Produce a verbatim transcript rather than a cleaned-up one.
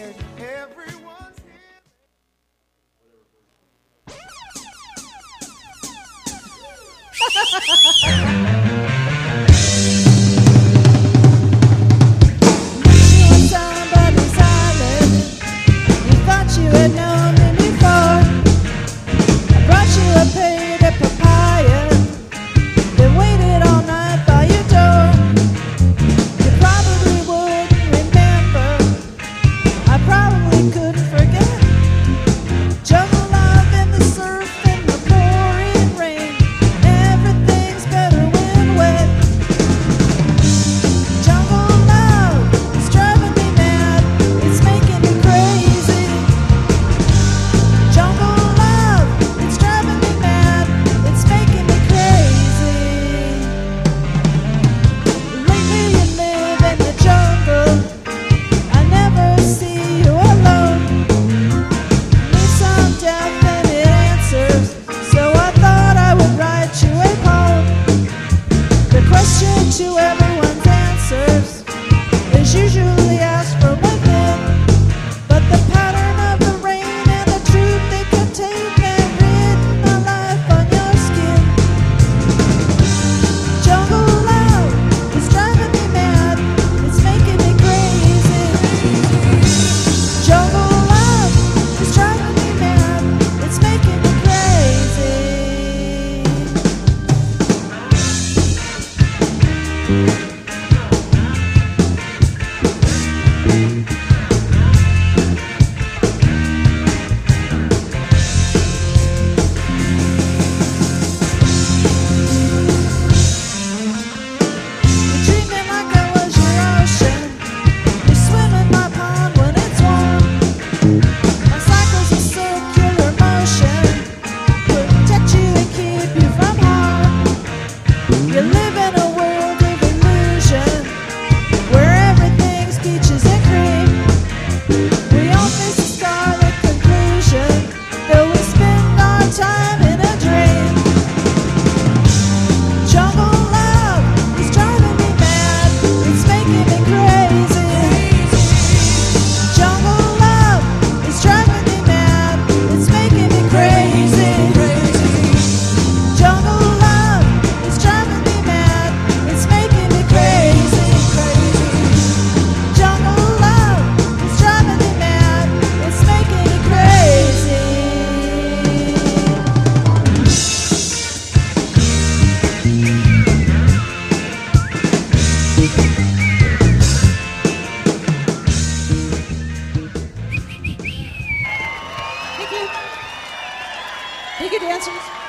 scared. Everyone's Somebody's island. You thought you had known me before. I brought you a plate of papaya, then waited all night by your door. You probably wouldn't remember, I probably couldn't forget. Jungle love in the surf and the pouring rain. Everything's better when wet. Jungle love is driving me mad, it's making me crazy. Jungle love, it's driving me mad, it's making me crazy. Lately you live in the jungle, I never see you alone. Need some definite answers, so I thought I would write you a poem. The question to everyone's answers is usually asked from within, but the pattern of the rain and the truth they contain have written a life on your skin. Jungle love is driving me mad, it's making me crazy. Jungle love is driving me mad, it's making me crazy. You treat me like I was your ocean. You swim in my pond when it's warm. My cycle's a circular motion, protect you and keep you from harm. You live in a world of illusion, where everything's peaches and cream. We all face a scarlet conclusion, though we spend our time in a dream. Jungle love is driving me mad, it's making me crazy. Jungle love is driving me mad, it's making me crazy. Jungle love is driving me mad, it's making me crazy. Jungle love is driving me mad, it's making me crazy. Thank you. Thank you, dancers.